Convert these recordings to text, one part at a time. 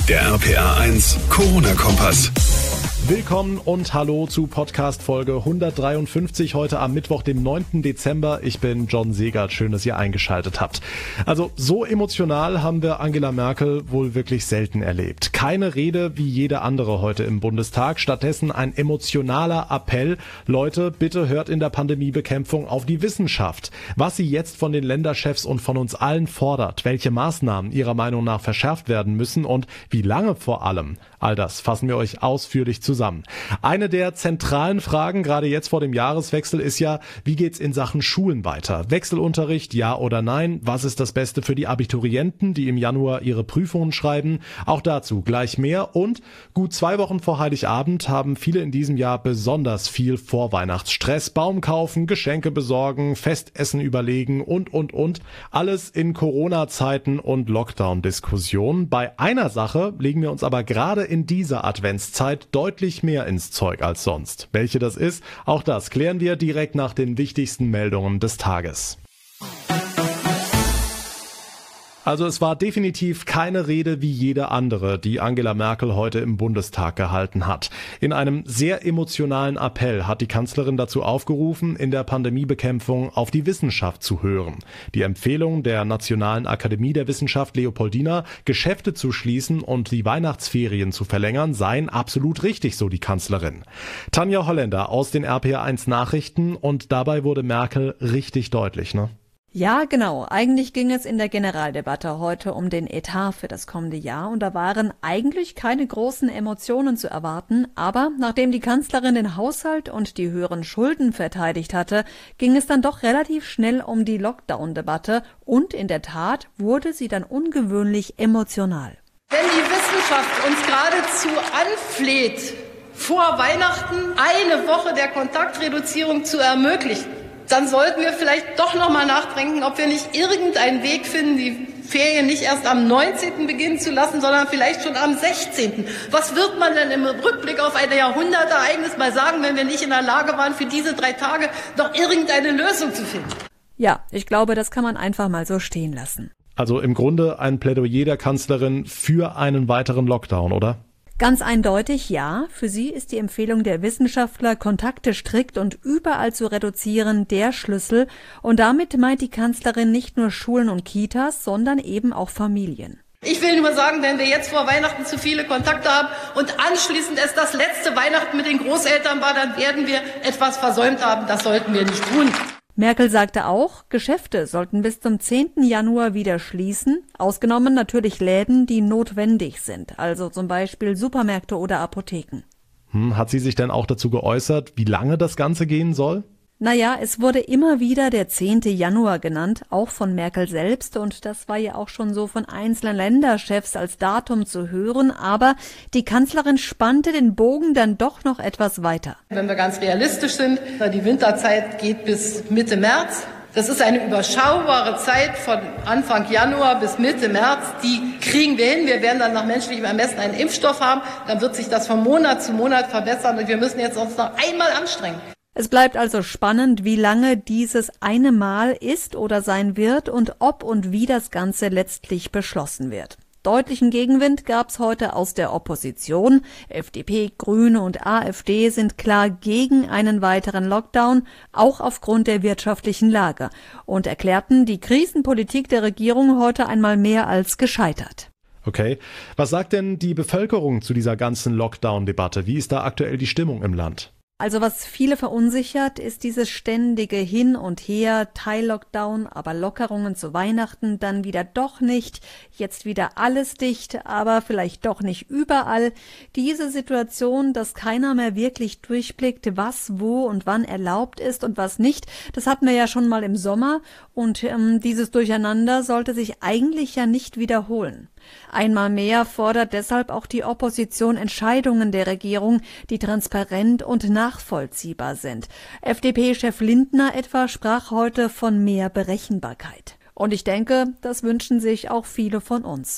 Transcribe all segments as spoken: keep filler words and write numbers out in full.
Der R P R eins Corona-Kompass. Willkommen und hallo zu Podcast-Folge hundertdreiundfünfzig, heute am Mittwoch, dem neunten Dezember. Ich bin John Segert, schön, dass ihr eingeschaltet habt. Also so emotional haben wir Angela Merkel wohl wirklich selten erlebt. Keine Rede wie jede andere heute im Bundestag, stattdessen ein emotionaler Appell. Leute, bitte hört in der Pandemiebekämpfung auf die Wissenschaft. Was sie jetzt von den Länderchefs und von uns allen fordert, welche Maßnahmen ihrer Meinung nach verschärft werden müssen und wie lange vor allem. All das fassen wir euch ausführlich zusammen. Eine der zentralen Fragen, gerade jetzt vor dem Jahreswechsel, ist ja, wie geht's in Sachen Schulen weiter? Wechselunterricht, ja oder nein? Was ist das Beste für die Abiturienten, die im Januar ihre Prüfungen schreiben? Auch dazu gleich mehr. Und gut zwei Wochen vor Heiligabend haben viele in diesem Jahr besonders viel Vorweihnachtsstress. Baum kaufen, Geschenke besorgen, Festessen überlegen und, und, und. Alles in Corona-Zeiten und Lockdown-Diskussionen. Bei einer Sache legen wir uns aber gerade in dieser Adventszeit deutlich mehr ins Zeug als sonst. Welche das ist, auch das klären wir direkt nach den wichtigsten Meldungen des Tages. Also es war definitiv keine Rede wie jede andere, die Angela Merkel heute im Bundestag gehalten hat. In einem sehr emotionalen Appell hat die Kanzlerin dazu aufgerufen, in der Pandemiebekämpfung auf die Wissenschaft zu hören. Die Empfehlung der Nationalen Akademie der Wissenschaft Leopoldina, Geschäfte zu schließen und die Weihnachtsferien zu verlängern, seien absolut richtig, so die Kanzlerin. Tanja Holländer aus den R P R eins Nachrichten, und dabei wurde Merkel richtig deutlich, ne? Ja, genau. Eigentlich ging es in der Generaldebatte heute um den Etat für das kommende Jahr und da waren eigentlich keine großen Emotionen zu erwarten. Aber nachdem die Kanzlerin den Haushalt und die höheren Schulden verteidigt hatte, ging es dann doch relativ schnell um die Lockdown-Debatte und in der Tat wurde sie dann ungewöhnlich emotional. Wenn die Wissenschaft uns geradezu anfleht, vor Weihnachten eine Woche der Kontaktreduzierung zu ermöglichen, dann sollten wir vielleicht doch noch mal nachdenken, ob wir nicht irgendeinen Weg finden, die Ferien nicht erst am neunzehnten beginnen zu lassen, sondern vielleicht schon am sechzehnten Was wird man denn im Rückblick auf ein Jahrhundertereignis mal sagen, wenn wir nicht in der Lage waren, für diese drei Tage noch irgendeine Lösung zu finden? Ja, ich glaube, das kann man einfach mal so stehen lassen. Also im Grunde ein Plädoyer der Kanzlerin für einen weiteren Lockdown, oder? Ganz eindeutig ja. Für sie ist die Empfehlung der Wissenschaftler, Kontakte strikt und überall zu reduzieren, der Schlüssel. Und damit meint die Kanzlerin nicht nur Schulen und Kitas, sondern eben auch Familien. Ich will nur sagen, wenn wir jetzt vor Weihnachten zu viele Kontakte haben und anschließend es das letzte Weihnachten mit den Großeltern war, dann werden wir etwas versäumt haben. Das sollten wir nicht tun. Merkel sagte auch, Geschäfte sollten bis zum zehnten Januar wieder schließen, ausgenommen natürlich Läden, die notwendig sind, also zum Beispiel Supermärkte oder Apotheken. Hm, hat sie sich denn auch dazu geäußert, wie lange das Ganze gehen soll? Naja, es wurde immer wieder der zehnte Januar genannt, auch von Merkel selbst, und das war ja auch schon so von einzelnen Länderchefs als Datum zu hören, aber die Kanzlerin spannte den Bogen dann doch noch etwas weiter. Wenn wir ganz realistisch sind, die Winterzeit geht bis Mitte März. Das ist eine überschaubare Zeit von Anfang Januar bis Mitte März. Die kriegen wir hin. Wir werden dann nach menschlichem Ermessen einen Impfstoff haben. Dann wird sich das von Monat zu Monat verbessern und wir müssen jetzt uns noch einmal anstrengen. Es bleibt also spannend, wie lange dieses eine Mal ist oder sein wird und ob und wie das Ganze letztlich beschlossen wird. Deutlichen Gegenwind gab's heute aus der Opposition. F D P, Grüne und AfD sind klar gegen einen weiteren Lockdown, auch aufgrund der wirtschaftlichen Lage, und erklärten die Krisenpolitik der Regierung heute einmal mehr als gescheitert. Okay. Was sagt denn die Bevölkerung zu dieser ganzen Lockdown-Debatte? Wie ist da aktuell die Stimmung im Land? Also was viele verunsichert, ist dieses ständige Hin und Her, Teil-Lockdown, aber Lockerungen zu Weihnachten, dann wieder doch nicht, jetzt wieder alles dicht, aber vielleicht doch nicht überall. Diese Situation, dass keiner mehr wirklich durchblickt, was, wo und wann erlaubt ist und was nicht, das hatten wir ja schon mal im Sommer und ähm, dieses Durcheinander sollte sich eigentlich ja nicht wiederholen. Einmal mehr fordert deshalb auch die Opposition Entscheidungen der Regierung, die transparent und nachvollziehbar sind. F D P-Chef Lindner etwa sprach heute von mehr Berechenbarkeit. Und ich denke, das wünschen sich auch viele von uns.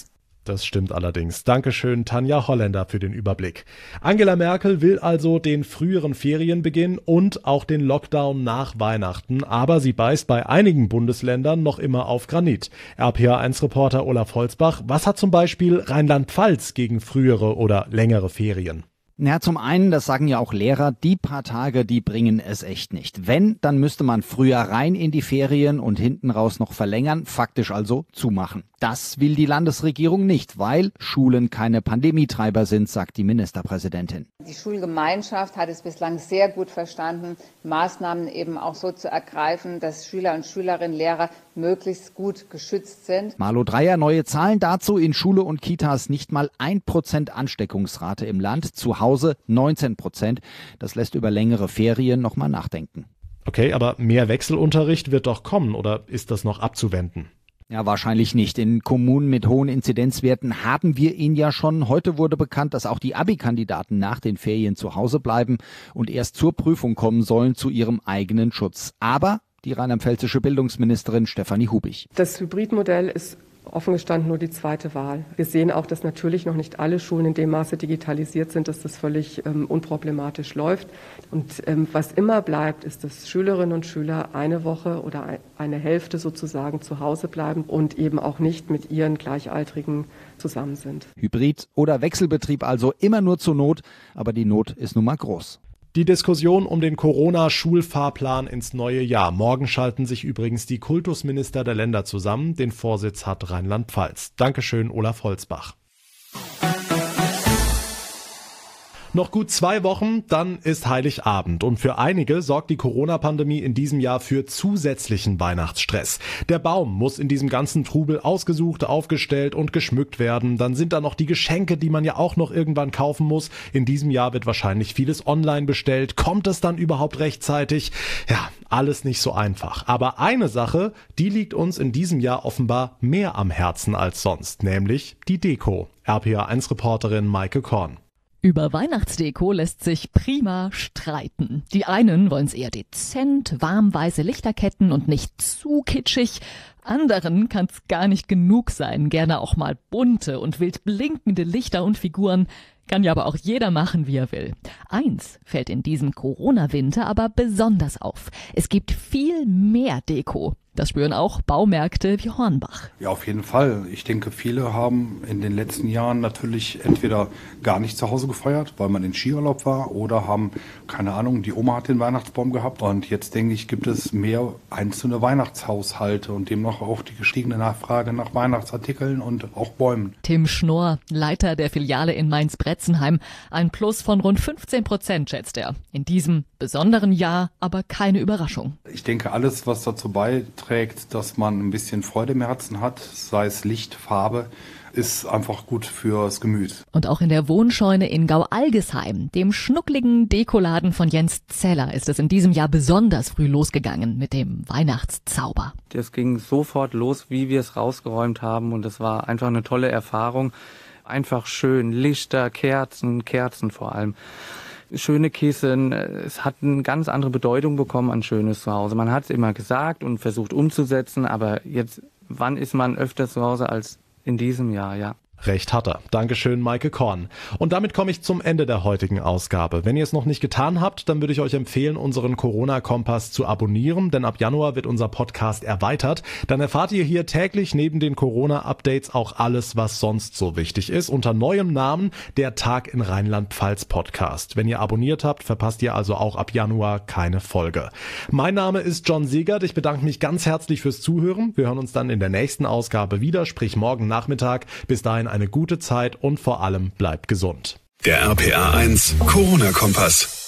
Das stimmt allerdings. Dankeschön, Tanja Holländer, für den Überblick. Angela Merkel will also den früheren Ferienbeginn und auch den Lockdown nach Weihnachten, aber sie beißt bei einigen Bundesländern noch immer auf Granit. R P A eins Reporter Olaf Holzbach, was hat zum Beispiel Rheinland-Pfalz gegen frühere oder längere Ferien? Ja, zum einen, das sagen ja auch Lehrer, die paar Tage, die bringen es echt nicht. Wenn, dann müsste man früher rein in die Ferien und hinten raus noch verlängern, faktisch also zumachen. Das will die Landesregierung nicht, weil Schulen keine Pandemietreiber sind, sagt die Ministerpräsidentin. Die Schulgemeinschaft hat es bislang sehr gut verstanden, Maßnahmen eben auch so zu ergreifen, dass Schüler und Schülerinnen, Lehrer möglichst gut geschützt sind. Malu Dreyer, neue Zahlen dazu: in Schule und Kitas nicht mal ein Prozent Ansteckungsrate im Land, zu Hause neunzehn Prozent. Das lässt über längere Ferien noch mal nachdenken. Okay, aber mehr Wechselunterricht wird doch kommen, oder ist das noch abzuwenden? Ja, wahrscheinlich nicht. In Kommunen mit hohen Inzidenzwerten haben wir ihn ja schon. Heute wurde bekannt, dass auch die Abi-Kandidaten nach den Ferien zu Hause bleiben und erst zur Prüfung kommen sollen zu ihrem eigenen Schutz. Aber die rheinland-pfälzische Bildungsministerin Stefanie Hubich. Das Hybridmodell ist offen gestanden nur die zweite Wahl. Wir sehen auch, dass natürlich noch nicht alle Schulen in dem Maße digitalisiert sind, dass das völlig ähm, unproblematisch läuft. Und ähm, was immer bleibt, ist, dass Schülerinnen und Schüler eine Woche oder ein, eine Hälfte sozusagen zu Hause bleiben und eben auch nicht mit ihren Gleichaltrigen zusammen sind. Hybrid oder Wechselbetrieb also, immer nur zur Not, aber die Not ist nun mal groß. Die Diskussion um den Corona-Schulfahrplan ins neue Jahr. Morgen schalten sich übrigens die Kultusminister der Länder zusammen. Den Vorsitz hat Rheinland-Pfalz. Dankeschön, Olaf Holzbach. Noch gut zwei Wochen, dann ist Heiligabend. Und für einige sorgt die Corona-Pandemie in diesem Jahr für zusätzlichen Weihnachtsstress. Der Baum muss in diesem ganzen Trubel ausgesucht, aufgestellt und geschmückt werden. Dann sind da noch die Geschenke, die man ja auch noch irgendwann kaufen muss. In diesem Jahr wird wahrscheinlich vieles online bestellt. Kommt es dann überhaupt rechtzeitig? Ja, alles nicht so einfach. Aber eine Sache, die liegt uns in diesem Jahr offenbar mehr am Herzen als sonst, nämlich die Deko. R P A eins Reporterin Maike Korn. Über Weihnachtsdeko lässt sich prima streiten. Die einen wollen es eher dezent, warmweiße Lichterketten und nicht zu kitschig. Anderen kann es gar nicht genug sein, gerne auch mal bunte und wild blinkende Lichter und Figuren. Kann ja aber auch jeder machen, wie er will. Eins fällt in diesem Corona-Winter aber besonders auf. Es gibt viel mehr Deko. Das spüren auch Baumärkte wie Hornbach. Ja, auf jeden Fall. Ich denke, viele haben in den letzten Jahren natürlich entweder gar nicht zu Hause gefeiert, weil man in Skiurlaub war, oder haben, keine Ahnung, die Oma hat den Weihnachtsbaum gehabt. Und jetzt, denke ich, gibt es mehr einzelne Weihnachtshaushalte und demnach auch die gestiegene Nachfrage nach Weihnachtsartikeln und auch Bäumen. Tim Schnorr, Leiter der Filiale in Mainz-Bretzenheim. Ein Plus von rund fünfzehn Prozent schätzt er. In diesem besonderen Jahr aber keine Überraschung. Ich denke, alles, was dazu beiträgt, dass man ein bisschen Freude im Herzen hat, sei es Licht, Farbe, ist einfach gut fürs Gemüt. Und auch in der Wohnscheune in Gau-Algesheim, dem schnuckligen Dekoladen von Jens Zeller, ist es in diesem Jahr besonders früh losgegangen mit dem Weihnachtszauber. Das ging sofort los, wie wir es rausgeräumt haben, und es war einfach eine tolle Erfahrung. Einfach schön, Lichter, Kerzen, Kerzen vor allem. Schöne Kissen, es hat eine ganz andere Bedeutung bekommen an schönes Zuhause. Man hat es immer gesagt und versucht umzusetzen, aber jetzt, wann ist man öfter zu Hause als in diesem Jahr, ja. Recht hat er. Dankeschön, Maike Korn. Und damit komme ich zum Ende der heutigen Ausgabe. Wenn ihr es noch nicht getan habt, dann würde ich euch empfehlen, unseren Corona-Kompass zu abonnieren, denn ab Januar wird unser Podcast erweitert. Dann erfahrt ihr hier täglich neben den Corona-Updates auch alles, was sonst so wichtig ist. Unter neuem Namen der Tag in Rheinland-Pfalz Podcast. Wenn ihr abonniert habt, verpasst ihr also auch ab Januar keine Folge. Mein Name ist John Segert. Ich bedanke mich ganz herzlich fürs Zuhören. Wir hören uns dann in der nächsten Ausgabe wieder, sprich morgen Nachmittag. Bis dahin eine gute Zeit und vor allem bleibt gesund. Der R P A eins Corona-Kompass.